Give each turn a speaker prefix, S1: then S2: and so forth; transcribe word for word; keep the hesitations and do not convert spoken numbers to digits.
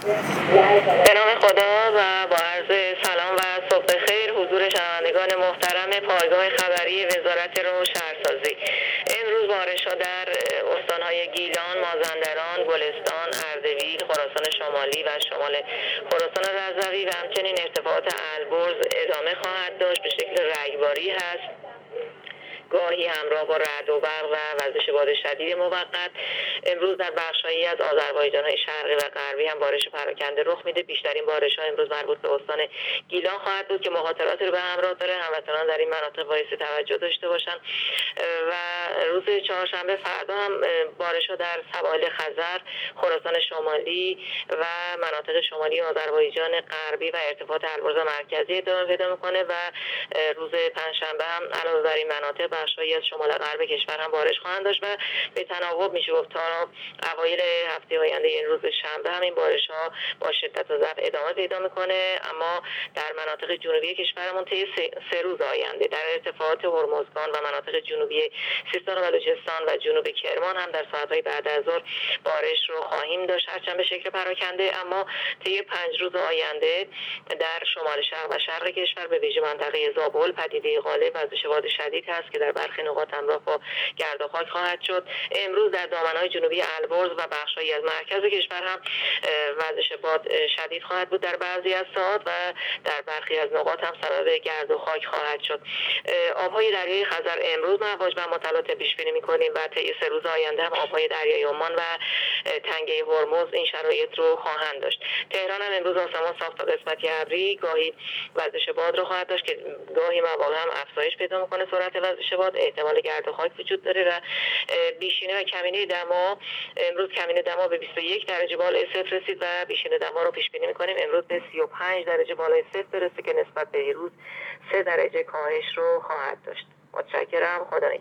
S1: به نام خدا و با عرض سلام و صبح خیر حضور شنوندگان محترم پایگاه خبری وزارت رو شهرسازی. امروز بارش‌ها در استان‌های گیلان، مازندران، گلستان، اردبیل، خراسان شمالی و شمال خراسان رضوی و همچنین ارتفاعات البرز ادامه خواهد داشت. به شکل رگباری هست، گاهی همراه با رعد و برق و وزش باد شدید موقت. امروز در بخش‌هایی از آذربایجان‌های شرقی و غربی هم بارش پراکنده رخ میده. بیشترین بارش‌ها امروز مربوط به استان گیلان خواهد بود که مخاطراتی رو به همراه داره. هموطنان در این مناطق باعث توجه داشته باشن و روز چهارشنبه فردا هم بارش‌ها در سواحل خزر، خراسان شمالی و مناطق شمالی آذربایجان غربی و ارتفاعات البرز مرکزی ادامه پیدا می‌کنه و روز پنجشنبه هم علاوه بر این مناطق بخش‌هایی از شمال غرب کشور هم بارش خواهند داشت و به تناوب میشه گفت تا اوایل هفته آینده این روز شنبه هم این بارش‌ها با شدت و ضعف ادامه پیدا می‌کنه. اما در مناطق جنوبی کشورمون طی سه روز آینده در ارتفاعات هرمزگان و مناطق جنوبی سیستان و بلوچستان و جنوب کرمان هم در ساعت‌های بعد از ظهر بارش رو خواهیم داشت، هرچند به شکل پراکنده. اما طی پنج روز آینده در شمال شرق و شرق کشور به ویژه منطقه زابل پدیده غالب وزش باد شدید هست که در برخی نقاط همراه با گرد و خاک خواهد شد. امروز در دامنه‌های جنوبی البرز و بخش‌هایی از مرکز کشور هم وزش باد شدید خواهد بود در بعضی از ساعات و در برخی از نقاط هم سبب گرد و خاک خواهد شد. آب‌های دریای خزر امروز مواج و متلاطم پیش بینی می‌کنیم و طی سه روز آینده هم آب‌های دریای عمان و تنگه هرمز این شرایط رو خواهند داشت. تهران هم امروز آسمان صاف تا قسمتی ابری، گاهی وزش باد رو خواهد داشت که گاهی مواقع هم افزایش پیدا می‌کنه سرعت وزش باد. احتمال گرد و خاک وجود داره و بیشینه و کمینه دما امروز کمینه دما به بیست و یک درجه بالای صفر رسید و بیشینه دما رو پیش بینی می‌کنیم امروز به سی و پنج درجه بالای صفر برسه که نسبت به دیروز سه درجه کاهش رو خواهد داشت. متشکرم. خدا نگهدار.